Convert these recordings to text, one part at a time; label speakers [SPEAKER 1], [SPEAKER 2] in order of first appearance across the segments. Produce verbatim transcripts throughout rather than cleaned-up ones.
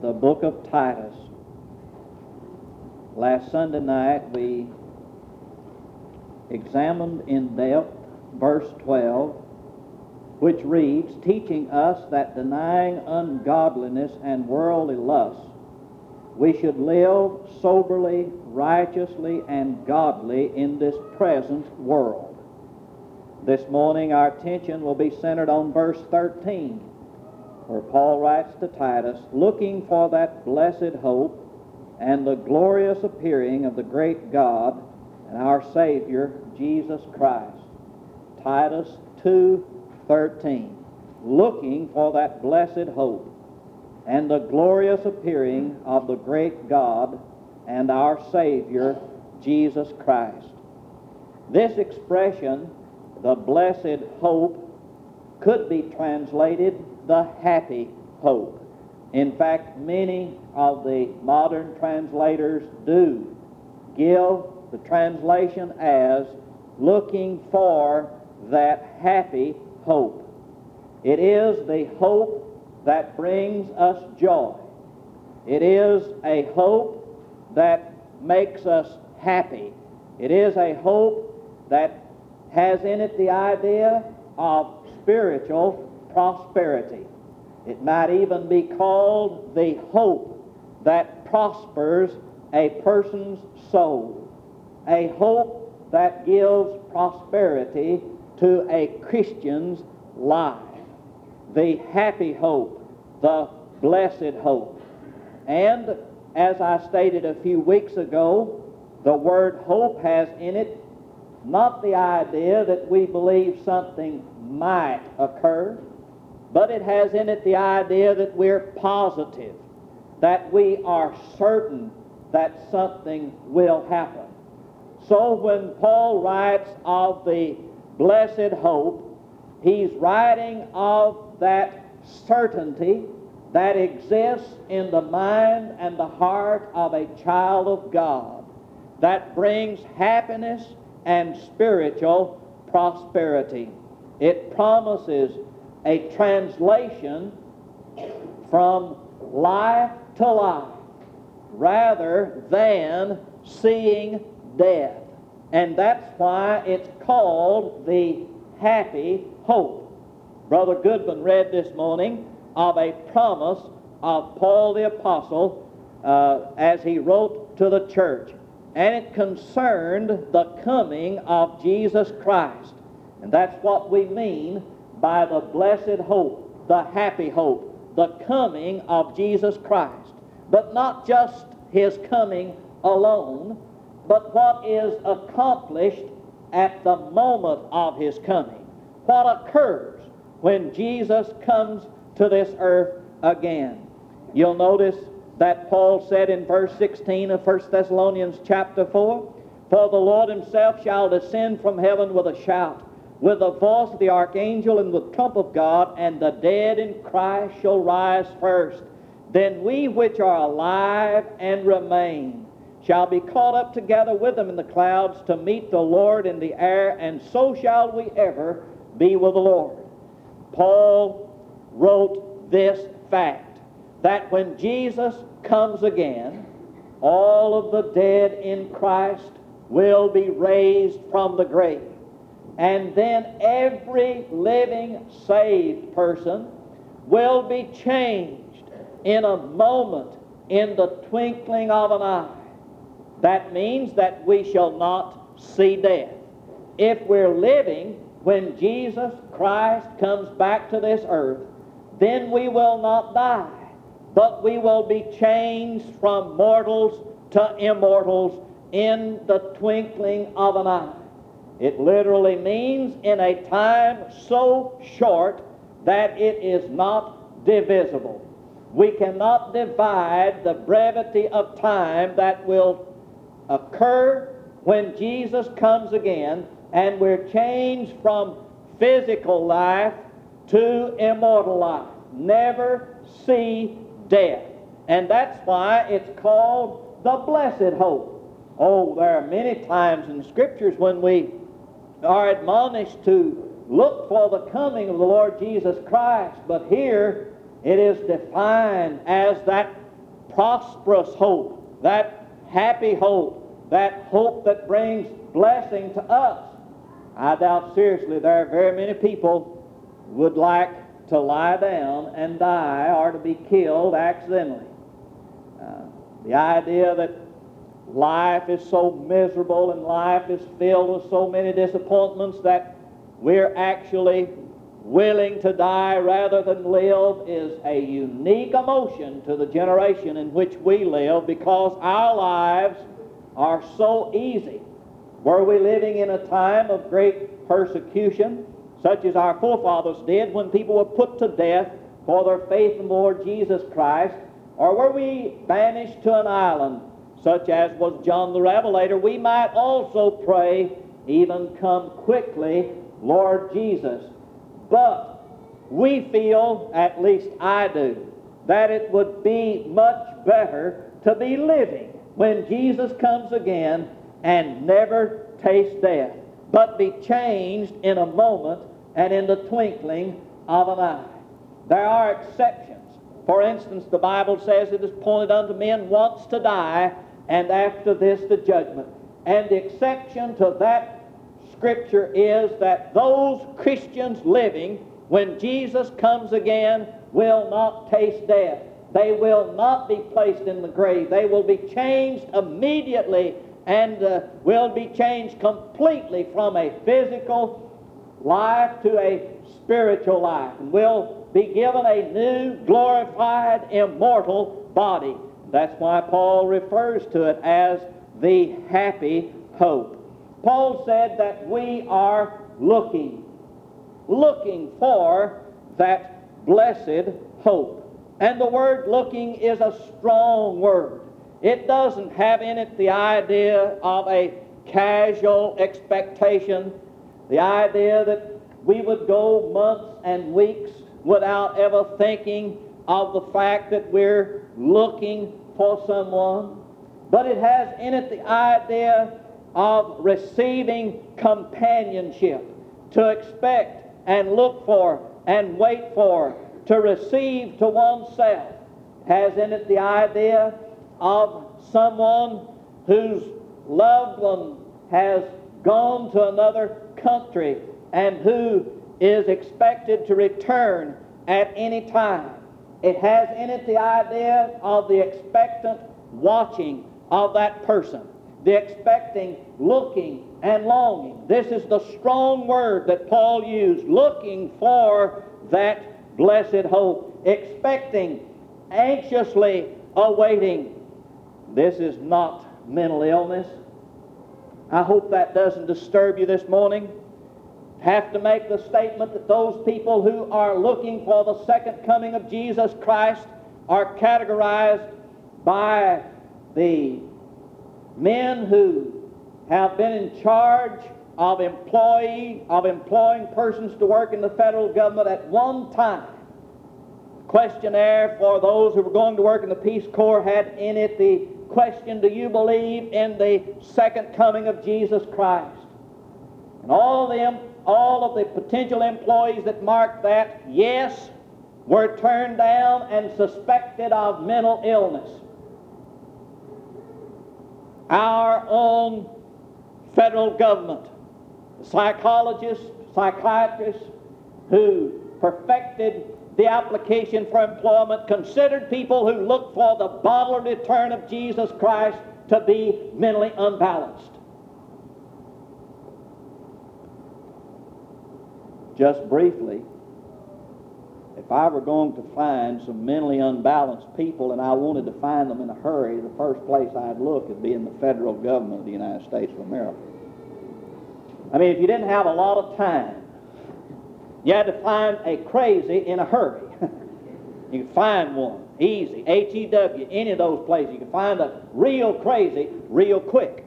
[SPEAKER 1] the book of Titus. Last Sunday night we examined in depth verse twelve, which reads, teaching us that denying ungodliness and worldly lusts, we should live soberly, righteously, and godly in this present world. This morning our attention will be centered on verse thirteen, where Paul writes to Titus, looking for that blessed hope and the glorious appearing of the great God and our Savior, Jesus Christ. Titus two thirteen, looking for that blessed hope and the glorious appearing of the great God and our Savior, Jesus Christ. This expression, the blessed hope, could be translated the happy hope. In fact, many of the modern translators do give the translation as looking for that happy hope. It is the hope that brings us joy. It is a hope that makes us happy. It is a hope that has in it the idea of spiritual prosperity. It might even be called the hope that prospers a person's soul, a hope that gives prosperity to a Christian's life. The happy hope, the blessed hope. And as I stated a few weeks ago, the word hope has in it not the idea that we believe something might occur, but it has in it the idea that we're positive, that we are certain that something will happen. So when Paul writes of the blessed hope, he's writing of that certainty that exists in the mind and the heart of a child of God, that brings happiness and spiritual prosperity. It promises a translation from life to life rather than seeing death. And that's why it's called the happy hope. Brother Goodman read this morning of a promise of Paul the Apostle uh, as he wrote to the church. And it concerned the coming of Jesus Christ. And that's what we mean by the blessed hope, the happy hope, the coming of Jesus Christ. But not just his coming alone, but what is accomplished at the moment of his coming. What occurs when Jesus comes to this earth again. You'll notice that Paul said in verse sixteen of First Thessalonians chapter four, for the Lord himself shall descend from heaven with a shout, with the voice of the archangel and with the trump of God, and the dead in Christ shall rise first. Then we which are alive and remain shall be caught up together with them in the clouds to meet the Lord in the air, and so shall we ever be with the Lord. Paul wrote this fact, that when Jesus comes again, all of the dead in Christ will be raised from the grave. And then every living saved person will be changed in a moment, in the twinkling of an eye. That means that we shall not see death. If we're living when Jesus Christ comes back to this earth, then we will not die, but we will be changed from mortals to immortals in the twinkling of an eye. It literally means in a time so short that it is not divisible. We cannot divide the brevity of time that will occur when Jesus comes again, and we're changed from physical life to immortal life. Never see death. And that's why it's called the blessed hope. Oh, there are many times in Scriptures when we are admonished to look for the coming of the Lord Jesus Christ, but here it is defined as that prosperous hope, that happy hope, that hope that brings blessing to us. I doubt seriously there are very many people would like to lie down and die or to be killed accidentally. Uh, the idea that life is so miserable and life is filled with so many disappointments that we're actually willing to die rather than live is a unique emotion to the generation in which we live, because our lives are so easy. Were we living in a time of great persecution, such as our forefathers did when people were put to death for their faith in the Lord Jesus Christ, or were we banished to an island such as was John the Revelator, we might also pray, even come quickly, Lord Jesus. But we feel, at least I do, that it would be much better to be living when Jesus comes again and never taste death, but be changed in a moment and in the twinkling of an eye. There are exceptions. For instance, the Bible says it is appointed unto men once to die, and after this the judgment. And the exception to that Scripture is that those Christians living when Jesus comes again will not taste death. They will not be placed in the grave. They will be changed immediately and uh, will be changed completely from a physical life to a spiritual life, and will be given a new, glorified, immortal body. That's why Paul refers to it as the happy hope. Paul said that we are looking, looking for that blessed hope. And the word looking is a strong word. It doesn't have in it the idea of a casual expectation, the idea that we would go months and weeks without ever thinking of the fact that we're looking for someone. But it has in it the idea of receiving companionship, to expect and look for and wait for, to receive to oneself. Has in it the idea of someone whose loved one has gone to another country and who is expected to return at any time. It has in it the idea of the expectant watching of that person, the expecting, looking, and longing. This is the strong word that Paul used, looking for that blessed hope, expecting, anxiously awaiting. This is not mental illness. I hope that doesn't disturb you this morning. Have to make the statement that those people who are looking for the second coming of Jesus Christ are categorized by the men who have been in charge of employee of employing persons to work in the federal government at one time. Questionnaire for those who were going to work in the Peace Corps had in it the question, do you believe in the second coming of Jesus Christ? And all them, all of the potential employees that marked that yes were turned down and suspected of mental illness. Our own federal government, the psychologists, psychiatrists who perfected the application for employment considered people who looked for the bodily return of Jesus Christ to be mentally unbalanced. Just briefly, if I were going to find some mentally unbalanced people and I wanted to find them in a hurry, the first place I'd look would be in the federal government of the United States of America. I mean, if you didn't have a lot of time, you had to find a crazy in a hurry. You could find one, easy, H E W, any of those places. You could find a real crazy real quick.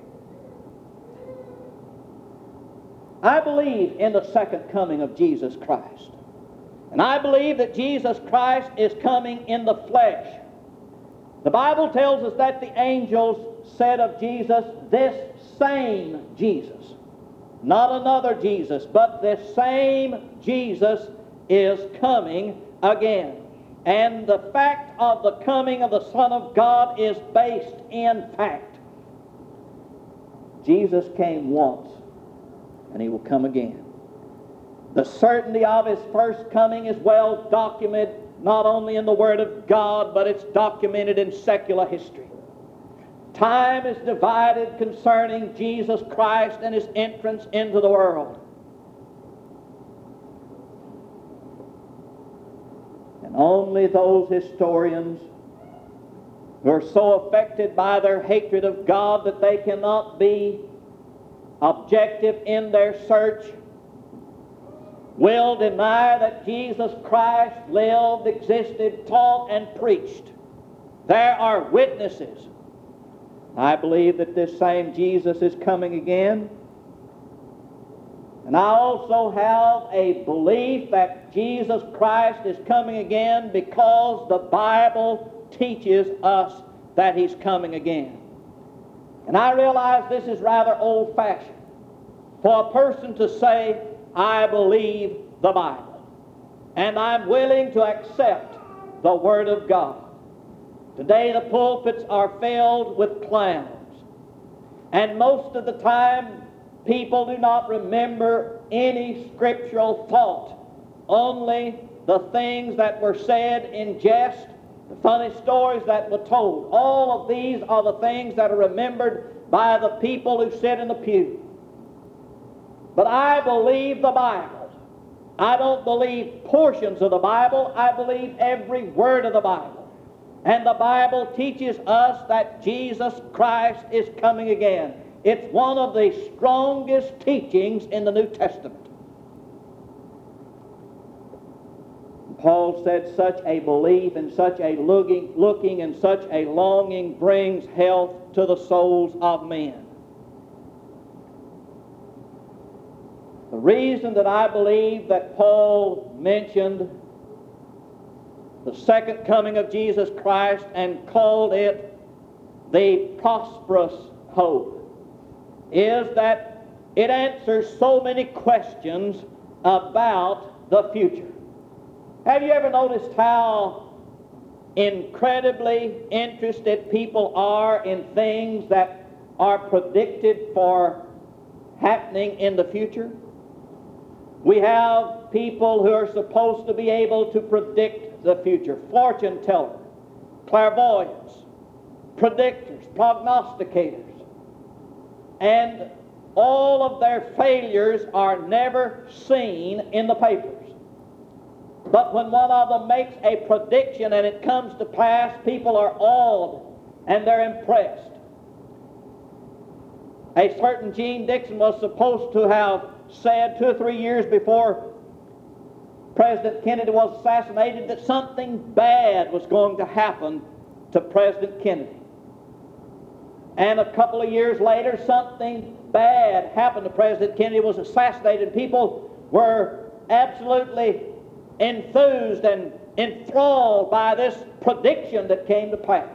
[SPEAKER 1] I believe in the second coming of Jesus Christ. And I believe that Jesus Christ is coming in the flesh. The Bible tells us that the angels said of Jesus, this same Jesus. Not another Jesus, but this same Jesus is coming again. And the fact of the coming of the Son of God is based in fact. Jesus came once, and He will come again. The certainty of His first coming is well documented not only in the Word of God, but it's documented in secular history. Time is divided concerning Jesus Christ and His entrance into the world. And only those historians who are so affected by their hatred of God that they cannot be objective in their search will deny that Jesus Christ lived, existed, taught, and preached. There are witnesses. I believe that this same Jesus is coming again. And I also have a belief that Jesus Christ is coming again because the Bible teaches us that He's coming again. And I realize this is rather old-fashioned for a person to say, I believe the Bible, and I'm willing to accept the Word of God. Today the pulpits are filled with clowns, and most of the time people do not remember any scriptural thought, only the things that were said in jest, the funny stories that were told. All of these are the things that are remembered by the people who sit in the pew. But I believe the Bible. I don't believe portions of the Bible. I believe every word of the Bible. And the Bible teaches us that Jesus Christ is coming again. It's one of the strongest teachings in the New Testament. Paul said such a belief and such a looking, looking and such a longing brings health to the souls of men. The reason that I believe that Paul mentioned the second coming of Jesus Christ and called it the prosperous hope is that it answers so many questions about the future. Have you ever noticed how incredibly interested people are in things that are predicted for happening in the future? We have people who are supposed to be able to predict the future. Fortune tellers, clairvoyants, predictors, prognosticators. And all of their failures are never seen in the papers. But when one of them makes a prediction and it comes to pass, people are awed and they're impressed. A certain Gene Dixon was supposed to have said two or three years before President Kennedy was assassinated that something bad was going to happen to President Kennedy. And a couple of years later, something bad happened to President Kennedy, was assassinated. People were absolutely enthused and enthralled by this prediction that came to pass.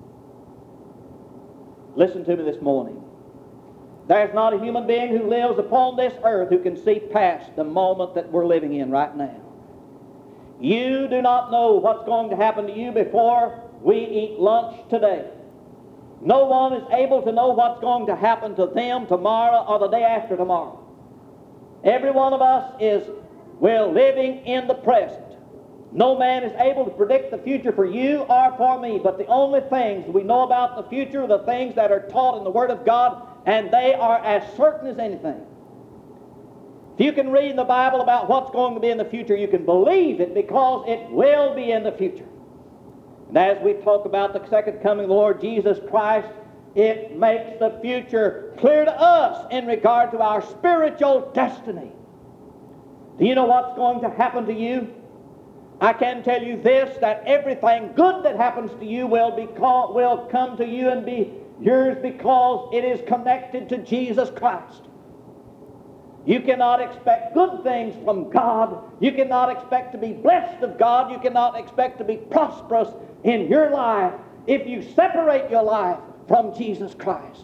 [SPEAKER 1] Listen to me this morning. There's not a human being who lives upon this earth who can see past the moment that we're living in right now. You do not know what's going to happen to you before we eat lunch today. No one is able to know what's going to happen to them tomorrow or the day after tomorrow. Every one of us is, we're living in the present. No man is able to predict the future for you or for me, but the only things we know about the future are the things that are taught in the Word of God, and they are as certain as anything. If you can read in the Bible about what's going to be in the future, you can believe it because it will be in the future. And as we talk about the second coming of the Lord Jesus Christ, it makes the future clear to us in regard to our spiritual destiny. Do you know what's going to happen to you? I can tell you this, that everything good that happens to you will be called, will come to you and be yours because it is connected to Jesus Christ. You cannot expect good things from God. You cannot expect to be blessed of God. You cannot expect to be prosperous in your life if you separate your life from Jesus Christ.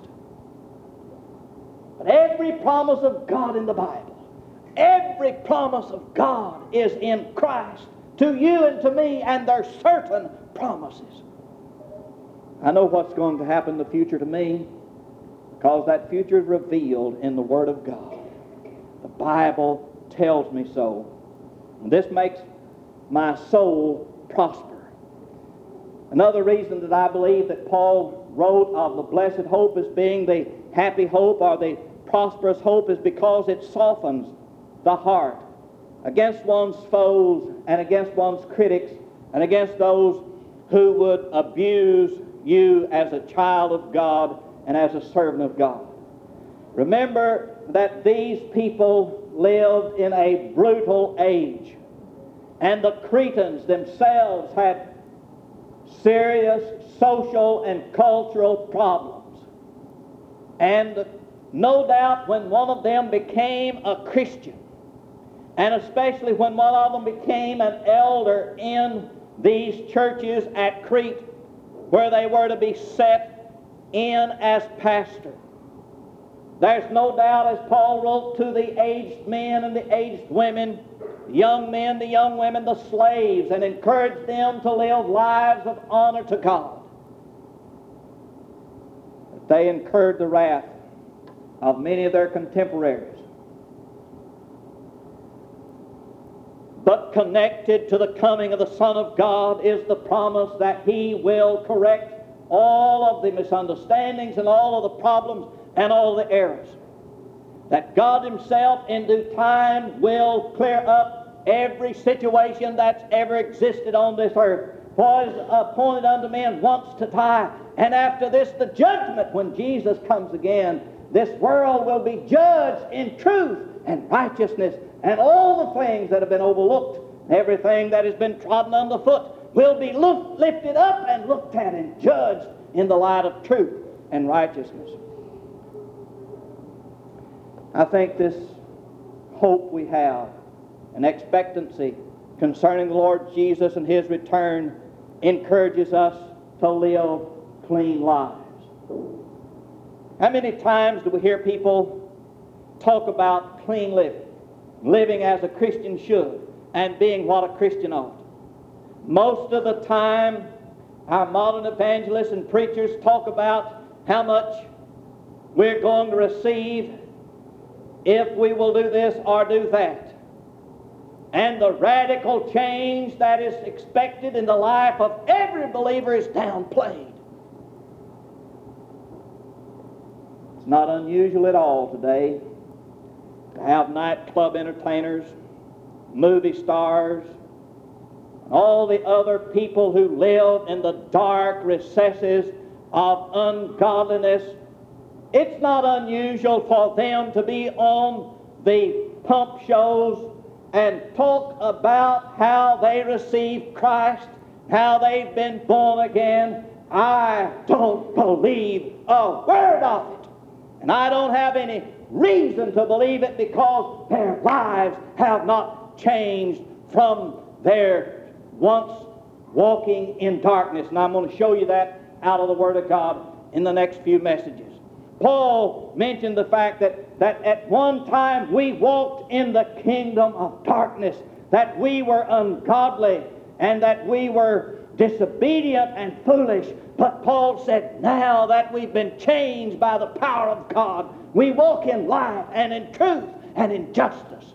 [SPEAKER 1] But every promise of God in the Bible, every promise of God is in Christ to you and to me, and there's certain promises. I know what's going to happen in the future to me, because that future is revealed in the Word of God. The Bible tells me so. And this makes my soul prosper. Another reason that I believe that Paul wrote of the blessed hope as being the happy hope or the prosperous hope is because it softens the heart against one's foes and against one's critics and against those who would abuse you as a child of God and as a servant of God. Remember that these people lived in a brutal age, and the Cretans themselves had serious social and cultural problems. And no doubt when one of them became a Christian, and especially when one of them became an elder in these churches at Crete, where they were to be set in as pastor, there's no doubt, as Paul wrote to the aged men and the aged women, the young men, the young women, the slaves, and encouraged them to live lives of honor to God, that they incurred the wrath of many of their contemporaries. But connected to the coming of the Son of God is the promise that He will correct all of the misunderstandings and all of the problems and all the errors. That God Himself in due time will clear up every situation that's ever existed on this earth. For it is appointed unto men once to die, and after this the judgment. When Jesus comes again, this world will be judged in truth and righteousness, and all the things that have been overlooked, everything that has been trodden underfoot, will be look, lifted up and looked at and judged in the light of truth and righteousness. I think this hope we have, an expectancy concerning the Lord Jesus and His return, encourages us to live clean lives. How many times do we hear people talk about clean living, living as a Christian should, and being what a Christian ought? Most of the time, our modern evangelists and preachers talk about how much we're going to receive if we will do this or do that, and the radical change that is expected in the life of every believer is downplayed. It's not unusual at all today to have nightclub entertainers, movie stars, and all the other people who live in the dark recesses of ungodliness. It's not unusual for them to be on the pump shows and talk about how they received Christ, how they've been born again. I don't believe a word of it. And I don't have any reason to believe it, because their lives have not changed from their once walking in darkness. And I'm going to show you that out of the Word of God in the next few messages. Paul mentioned the fact that, that at one time we walked in the kingdom of darkness, that we were ungodly and that we were disobedient and foolish. But Paul said, now that we've been changed by the power of God, we walk in light and in truth and in justice.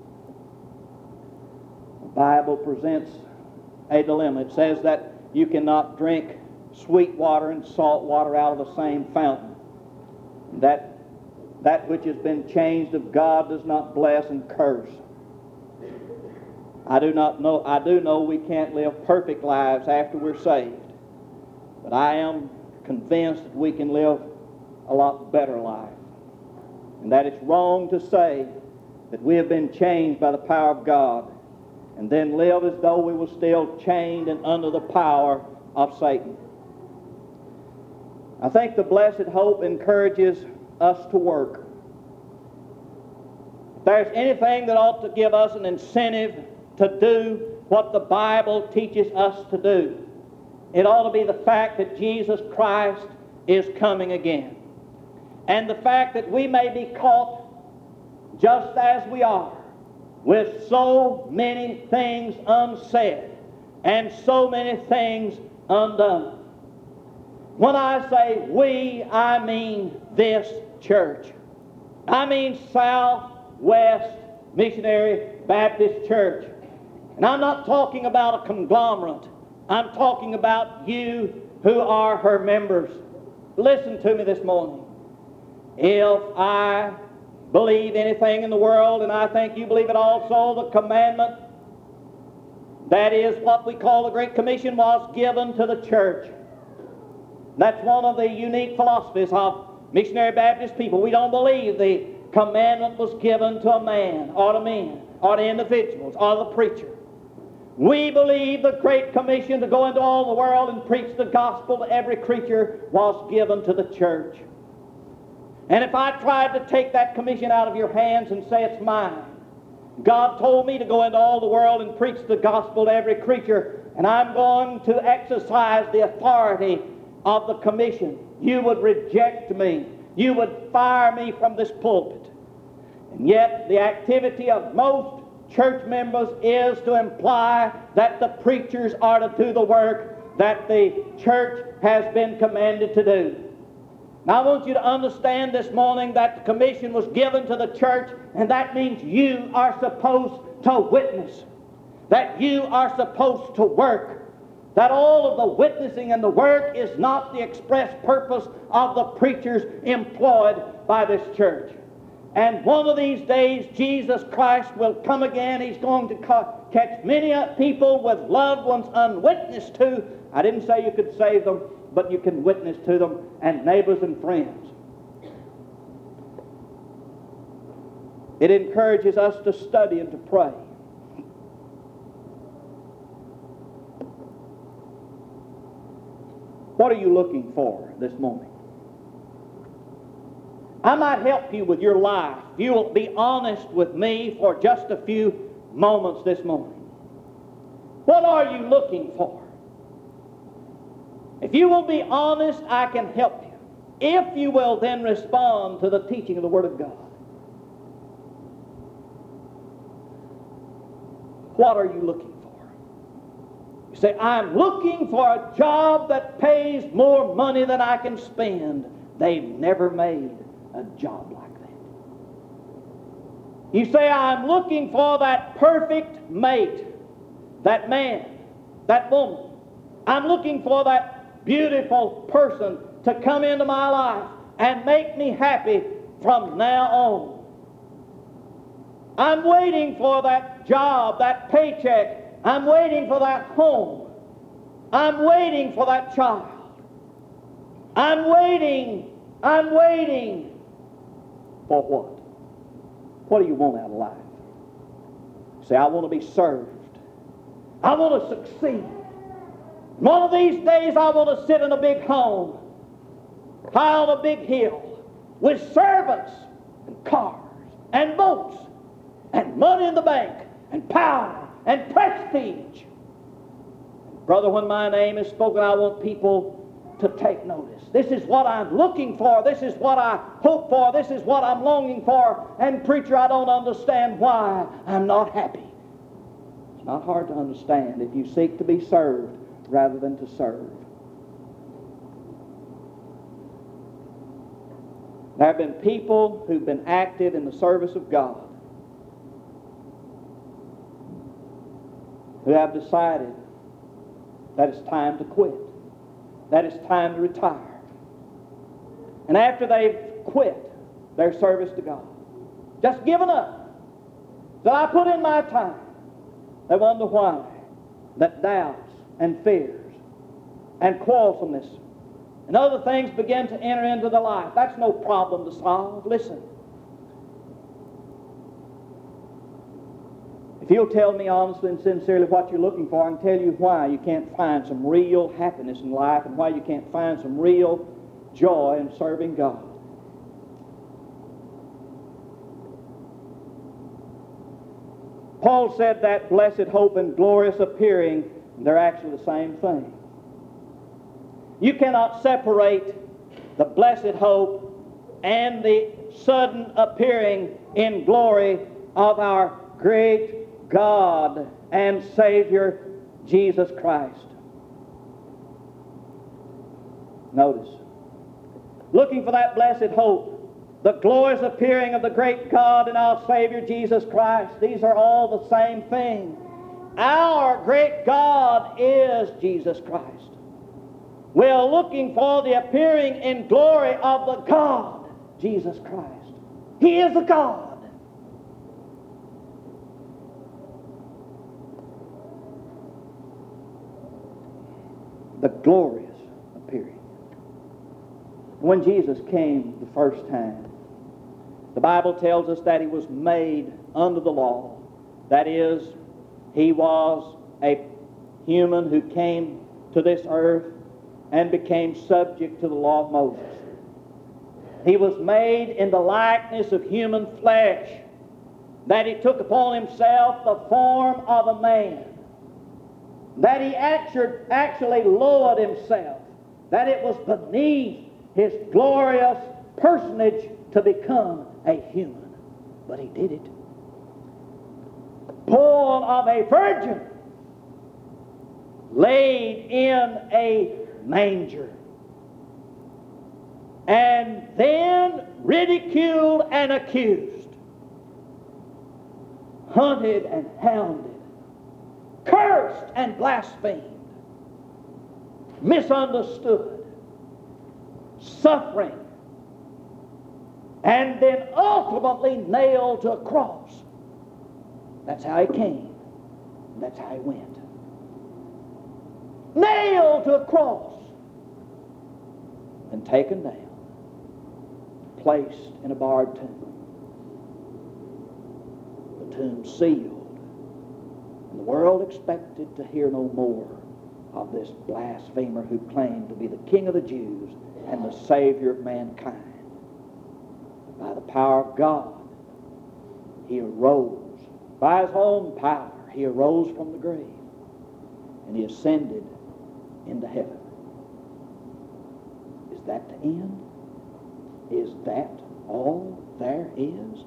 [SPEAKER 1] The Bible presents a dilemma. It says that you cannot drink sweet water and salt water out of the same fountain. That that which has been changed of God does not bless and curse. I do not know, I do know we can't live perfect lives after we're saved, but I am convinced that we can live a lot better life. And that it's wrong to say that we have been changed by the power of God and then live as though we were still chained and under the power of Satan. I think the blessed hope encourages us to work. If there's anything that ought to give us an incentive to do what the Bible teaches us to do, it ought to be the fact that Jesus Christ is coming again. And the fact that we may be caught just as we are, with so many things unsaid and so many things undone. When I say we, I mean this church. I mean Southwest Missionary Baptist Church. And I'm not talking about a conglomerate. I'm talking about you who are her members. Listen to me this morning. If I believe anything in the world, and I think you believe it also, the commandment, that is what we call the Great Commission, was given to the church. That's one of the unique philosophies of missionary Baptist people. We don't believe the commandment was given to a man or to men or to individuals or the preacher. We believe the Great Commission to go into all the world and preach the gospel to every creature was given to the church. And if I tried to take that commission out of your hands and say it's mine, God told me to go into all the world and preach the gospel to every creature, and I'm going to exercise the authority of the commission, you would reject me. You would fire me from this pulpit. And yet the activity of most church members is to imply that the preachers are to do the work that the church has been commanded to do. Now I want you to understand this morning that the commission was given to the church, and that means you are supposed to witness, that you are supposed to work, that all of the witnessing and the work is not the express purpose of the preachers employed by this church. And one of these days, Jesus Christ will come again. He's going to ca- catch many people with loved ones unwitnessed to. I didn't say you could save them, but you can witness to them, and neighbors and friends. It encourages us to study and to pray. What are you looking for this morning? I might help you with your life. You will be honest with me for just a few moments this morning. What are you looking for? If you will be honest, I can help you. If you will then respond to the teaching of the Word of God. What are you looking for? You say, I'm looking for a job that pays more money than I can spend. They've never made a job like that. You say, I'm looking for that perfect mate, that man, that woman. I'm looking for that beautiful person to come into my life and make me happy from now on. I'm waiting for that job, that paycheck. I'm waiting for that home. I'm waiting for that child. I'm waiting. I'm waiting. For what? What do you want out of life? Say, I want to be served. I want to succeed. One of these days I want to sit in a big home, high on a big hill, with servants and cars and boats and money in the bank and power and prestige. Brother, when my name is spoken, I want people to take notice. This is what I'm looking for. This is what I hope for. This is what I'm longing for. And preacher, I don't understand why I'm not happy. It's not hard to understand if you seek to be served rather than to serve. There have been people who've been active in the service of God who have decided that it's time to quit, that it's time to retire. And after they've quit their service to God, just given up, that I put in my time, they wonder why that doubts and fears and quarrelsomeness and other things begin to enter into their life. That's no problem to solve. Listen. If you'll tell me honestly and sincerely what you're looking for, I can tell you why you can't find some real happiness in life and why you can't find some real joy in serving God. Paul said that blessed hope and glorious appearing, they're actually the same thing. You cannot separate the blessed hope and the sudden appearing in glory of our great God and Savior, Jesus Christ. Notice, looking for that blessed hope, the glorious appearing of the great God and our Savior, Jesus Christ. These are all the same thing. Our great God is Jesus Christ. We're looking for the appearing in glory of the God, Jesus Christ. He is a God. The glorious appearing. When Jesus came the first time, the Bible tells us that He was made under the law. That is, He was a human who came to this earth and became subject to the law of Moses. He was made in the likeness of human flesh, that He took upon Himself the form of a man, that He actually lowered Himself, that it was beneath His glorious personage to become a human. But He did it. Born of a virgin, laid in a manger, and then ridiculed and accused, hunted and hounded, cursed and blasphemed, misunderstood, suffering, and then ultimately nailed to a cross. That's how He came. That's how He went. Nailed to a cross and taken down, placed in a barred tomb. The tomb sealed, and the world expected to hear no more of this blasphemer who claimed to be the King of the Jews and the Savior of mankind. By the power of God, He arose. By His own power, He arose from the grave, and He ascended into heaven. Is that the end? Is that all there is?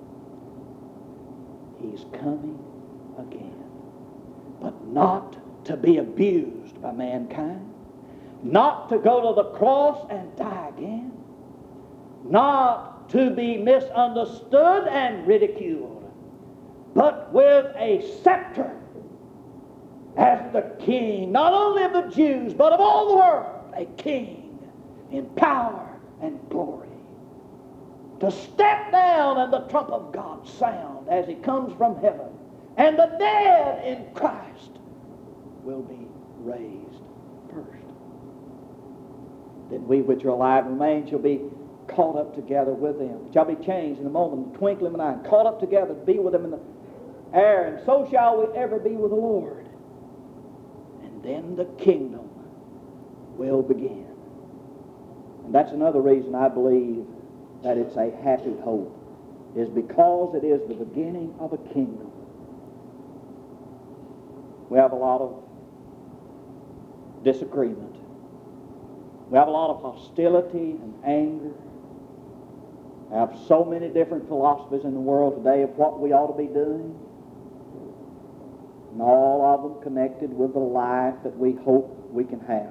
[SPEAKER 1] He's coming again, but not to be abused by mankind, not to go to the cross and die again, not to be misunderstood and ridiculed, but with a scepter as the king, not only of the Jews, but of all the world, a king in power and glory, to step down and the trump of God sound as He comes from heaven, and the dead in Christ will be raised first. Then we which are alive and remain shall be caught up together with them, shall be changed in a moment, in the twinkling of an eye, caught up together to be with them in the air, and so shall we ever be with the Lord. And then the kingdom will begin. And that's another reason I believe that it's a happy hope, is because it is the beginning of a kingdom. We have a lot of disagreement. We have a lot of hostility and anger. We have so many different philosophies in the world today of what we ought to be doing. And all of them connected with the life that we hope we can have.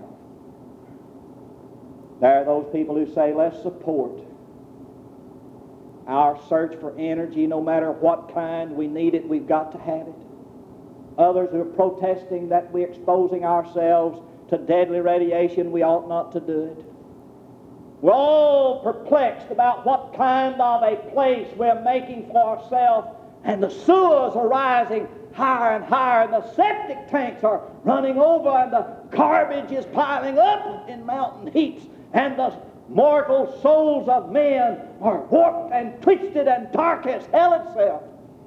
[SPEAKER 1] There are those people who say, let's support our search for energy, no matter what kind. We need it, we've got to have it. Others who are protesting that we're exposing ourselves to deadly radiation, we ought not to do it. We're all perplexed about what kind of a place we're making for ourselves, and the sewers are rising higher and higher, and the septic tanks are running over, and the garbage is piling up in mountain heaps, and the mortal souls of men are warped and twisted and dark as hell itself.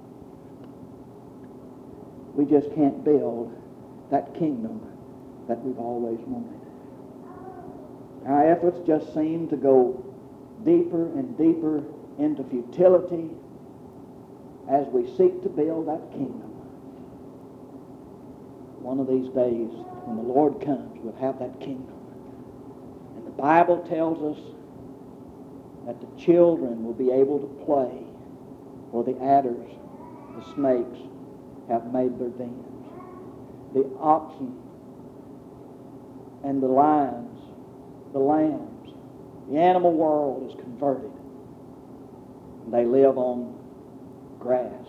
[SPEAKER 1] We just can't build that kingdom that we've always wanted. Our efforts just seem to go deeper and deeper into futility as we seek to build that kingdom. One of these days, when the Lord comes, we'll have that kingdom. And the Bible tells us that the children will be able to play, or the adders The snakes have made their dens. The oxen and the lions, the lambs, the animal world is converted. They live on grass.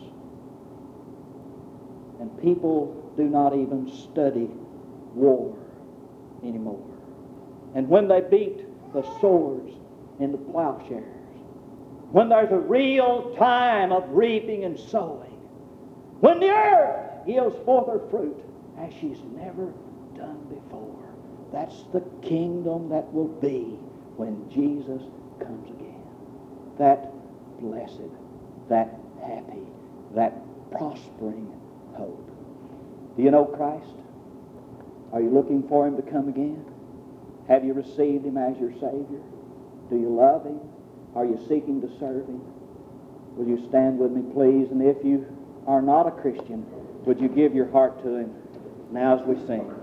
[SPEAKER 1] And people do not even study war anymore. And when they beat the swords into plowshares, when there's a real time of reaping and sowing, when the earth yields forth her fruit as she's never done before, that's the kingdom that will be when Jesus comes again. That blessed, that happy, that prospering hope. Do you know Christ? Are you looking for Him to come again? Have you received Him as your Savior? Do you love Him? Are you seeking to serve Him? Will you stand with me, please? And if you are not a Christian, would you give your heart to Him now as we sing?